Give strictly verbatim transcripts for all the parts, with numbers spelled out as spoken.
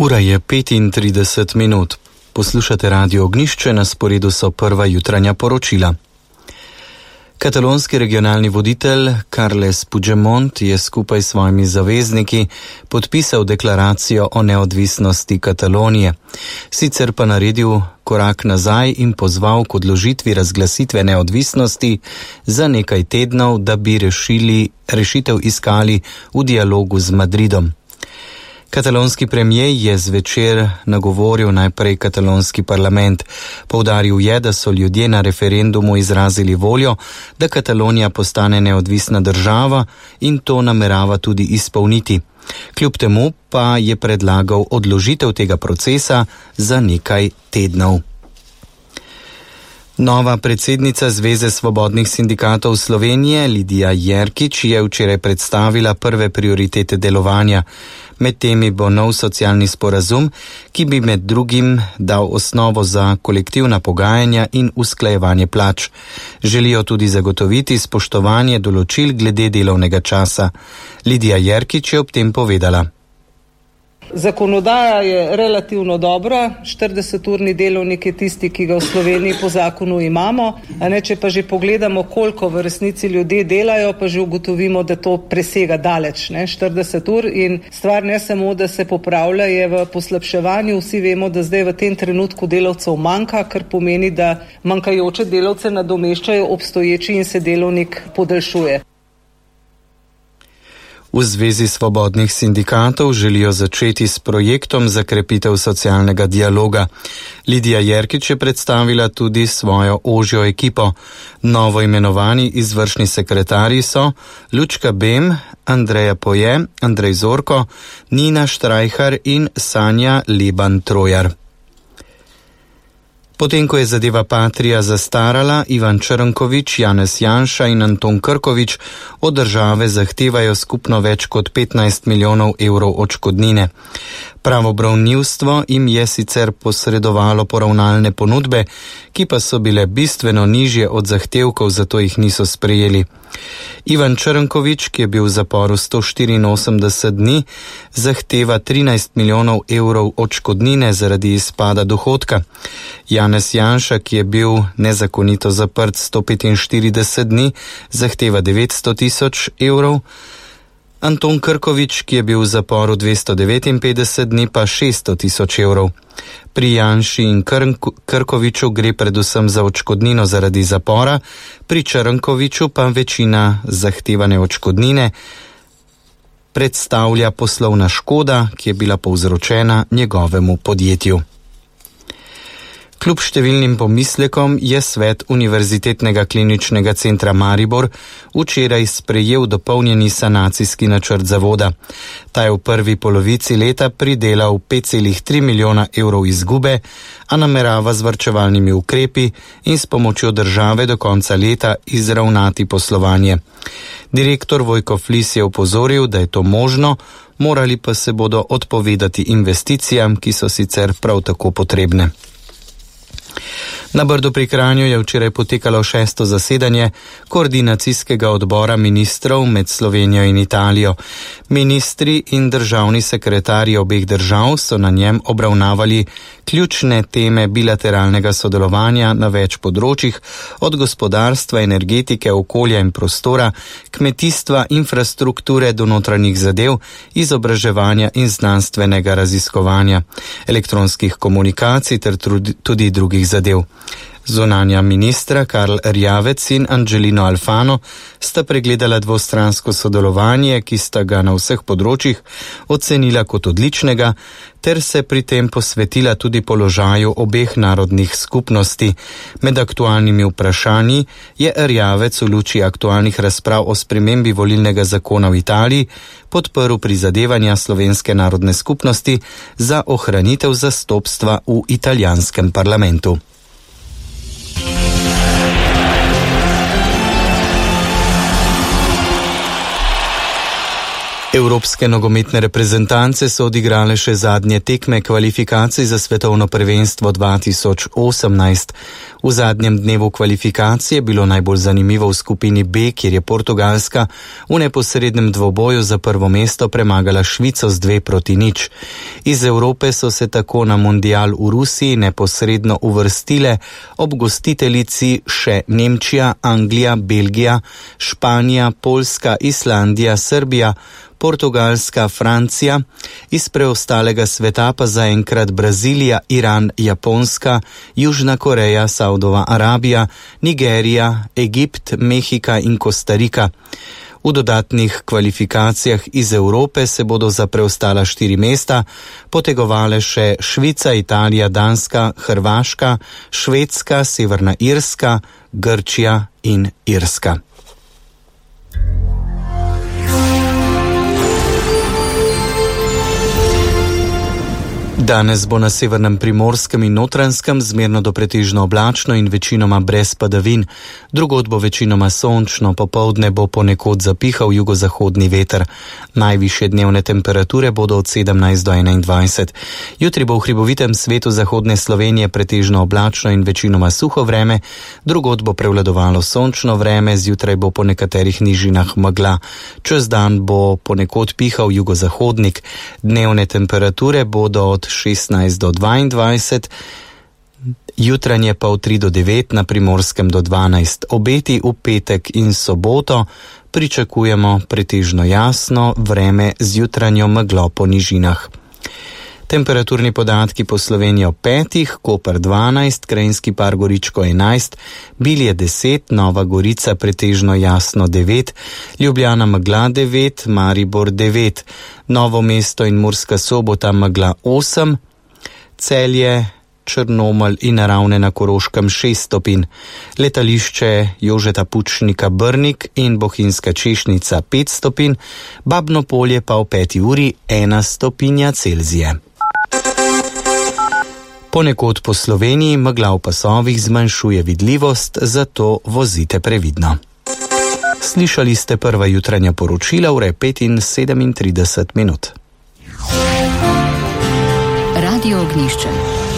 Ura je petintrideset minut. Poslušate Radio Ognjišče, na sporedu so prva jutranja poročila. Katalonski regionalni voditelj Carles Puigdemont je skupaj s svojimi zavezniki podpisal deklaracijo o neodvisnosti Katalonije. Sicer pa naredil korak nazaj in pozval k odložitvi razglasitve neodvisnosti za nekaj tednov, da bi rešili, rešitev iskali v dialogu z Madridom. Katalonski premijer je zvečer nagovoril najprej katalonski parlament. Poudaril je, da so ljudje na referendumu izrazili voljo, da Katalonija postane neodvisna država in to namerava tudi izpolniti. Kljub temu pa je predlagal odložitev tega procesa za nekaj tednov. Nova predsednica Zveze svobodnih sindikatov Slovenije, Lidija Jerkič, je včeraj predstavila prve prioritete delovanja. Med temi bo nov socialni sporazum, ki bi med drugim dal osnovo za kolektivna pogajanja in usklajevanje plač. Želijo tudi zagotoviti spoštovanje določil glede delovnega časa. Lidija Jerkič je ob tem povedala. Zakonodaja je relativno dobra, štirideseturni delovnik je tisti, ki ga v Sloveniji po zakonu imamo, a ne, če pa že pogledamo, koliko v resnici ljudje delajo, pa že ugotovimo, da to presega daleč, ne, štirideset ur in stvar ne samo, da se popravlja, je v poslabševanju. Vsi vemo, da zdaj v tem trenutku delavcev manjka, kar pomeni, da manjkajoče delavce nadomeščajo obstoječi in se delovnik podaljšuje. V Zvezi svobodnih sindikatov želijo začeti s projektom za krepitev socialnega dialoga. Lidija Jerkič je predstavila tudi svojo ožjo ekipo. Novo imenovani izvršni sekretarji so Lučka Bem, Andreja Poje, Andrej Zorko, Nina Štrajhar in Sanja Leban-Trojar. Potem, ko je zadeva Patria zastarala, Ivan Črnkovič, Janez Janša in Anton Krkovič od države zahtevajo skupno več kot petnajst milijonov evrov odškodnine. Pravobranilstvo jim je sicer posredovalo poravnalne ponudbe, ki pa so bile bistveno nižje od zahtevkov, zato jih niso sprejeli. Ivan Črnkovič, ki je bil v zaporu sto štiriinosemdeset dni, zahteva trinajst milijonov evrov odškodnine zaradi izpada dohodka. Janez Janša, ki je bil nezakonito zaprt sto petinštirideset dni, zahteva devetsto tisoč evrov. Anton Krkovič, ki je bil v zaporu dvesto devetinpetdeset dni, pa šeststo tisoč evrov. Pri Janši in Krkoviču gre predvsem za odškodnino zaradi zapora, pri Črnkoviču pa večina zahtevane odškodnine predstavlja poslovna škoda, ki je bila povzročena njegovemu podjetju. Kljub številnim pomislekom je svet Univerzitetnega kliničnega centra Maribor včeraj sprejel dopolnjeni sanacijski načrt zavoda. Ta je v prvi polovici leta pridelal pet celih tri milijona evrov izgube, a namerava z varčevalnimi ukrepi in s pomočjo države do konca leta izravnati poslovanje. Direktor Vojko Flis je opozoril, da je to možno, morali pa se bodo odpovedati investicijam, ki so sicer prav tako potrebne. Na Brdu pri Kranju je včeraj potekalo šesto zasedanje koordinacijskega odbora ministrov med Slovenijo in Italijo. Ministri in državni sekretarji obeh držav so na njem obravnavali ključne teme bilateralnega sodelovanja na več področjih, od gospodarstva, energetike, okolja in prostora, kmetijstva, infrastrukture do notranjih zadev, izobraževanja in znanstvenega raziskovanja, elektronskih komunikacij ter tudi drugih zadev. Zunanja ministra Karl Erjavec in Angelino Alfano sta pregledala dvostransko sodelovanje, ki sta ga na vseh področjih ocenila kot odličnega, ter se pri tem posvetila tudi položaju obeh narodnih skupnosti. Med aktualnimi vprašanji je Erjavec v luči aktualnih razprav o spremembi volilnega zakona v Italiji podprl prizadevanja slovenske narodne skupnosti za ohranitev zastopstva v italijanskem parlamentu. Evropske nogometne reprezentance so odigrale še zadnje tekme kvalifikacij za svetovno prvenstvo dva tisoč osemnajst. V zadnjem dnevu kvalifikacije je bilo najbolj zanimivo v skupini B, kjer je Portugalska v neposrednem dvoboju za prvo mesto premagala Švico z dve proti nič. Iz Evrope so se tako na mundial v Rusiji neposredno uvrstile ob gostiteljici še Nemčija, Anglija, Belgija, Španija, Poljska, Islandija, Srbija, Portugalska, Francija, iz preostalega sveta pa zaenkrat Brazilija, Iran, Japonska, Južna Koreja, Saudova Arabija, Nigerija, Egipt, Mehika in Kostarika. V dodatnih kvalifikacijah iz Evrope se bodo za preostala štiri mesta potegovale še Švica, Italija, Danska, Hrvaška, Švedska, Severna Irska, Grčija in Irska. Danes bo na severnem Primorskem in Notranjskem zmerno do pretežno oblačno in večinoma brez padavin. Drugod bo večinoma sončno, popoldne bo ponekod zapihal jugozahodni veter. Najvišje dnevne temperature bodo od sedemnajst do enaindvajset. Jutri bo v hribovitem svetu zahodne Slovenije pretežno oblačno in večinoma suho vreme, drugod bo prevladovalo sončno vreme, zjutraj bo po nekaterih nižinah megla. Čez dan bo ponekod pihal jugozahodnik. Dnevne temperature bodo od šestnajst do dvaindvajset, jutranje pa od tri do devet, na Primorskem do dvanajst. Obeti v petek in soboto pričakujemo pretežno jasno vreme z jutranjo meglo po nižinah. Temperaturni podatki po Sloveniji ob petih, Koper dvanajst, Krajinski par Goričko enajst, Bilje deset, Nova Gorica pretežno jasno devet, Ljubljana megla devet, Maribor devet, Novo mesto in Murska Sobota megla osem, Celje, Črnomelj in Ravne na Koroškem šest stopinj, letališče Jožeta Pučnika Brnik in Bohinjska Češnica pet stopinj, Babno Polje pa v peti uri ena stopinja Celzije. Ponekod po Sloveniji megla v pasovih zmanjšuje vidljivost, zato vozite previdno. Slišali ste prva jutranja poročila, ure pet in sedemintrideset minut. Radio Ognjišče.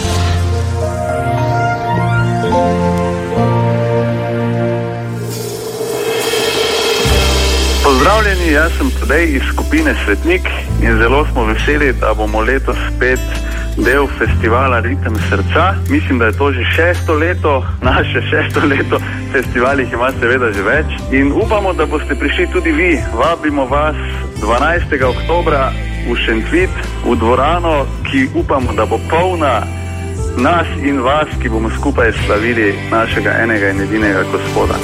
Pozdravljeni, jaz sem Tadej iz skupine Svetnik in zelo smo veseli, da bomo letos spet del festivala Ritem srca. Mislim, da je to že šesto leto, naše šesto leto, festivalih ima seveda že več in upamo, da boste prišli tudi vi. Vabimo vas dvanajstega oktobra v Šentvid, v dvorano, ki upamo, da bo polna nas in vas, ki bomo skupaj slavili našega enega in edinega Gospoda.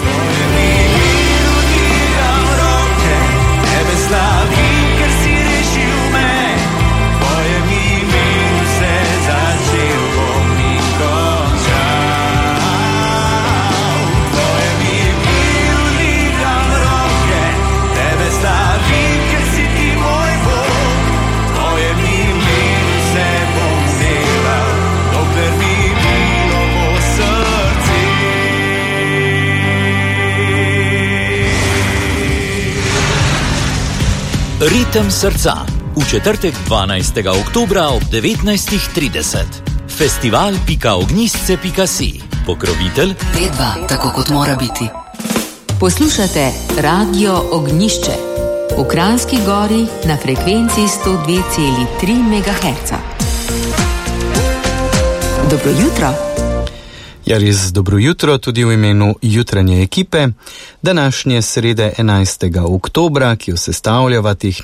Ritem srca v četrtek dvanajstega oktobra ob devetnajst trideset. festival pika ognjišče pika si. Pokrovitelj Pedva, tako kot mora biti. Poslušate Radio Ognjišče v Kranjski Gori na frekvenci sto dve celi tri megaherca. Dobro jutro. Ja, res dobro jutro tudi v imenu jutranje ekipe. Današnje srede enajstega oktobra, ki jo sestavljava tehnik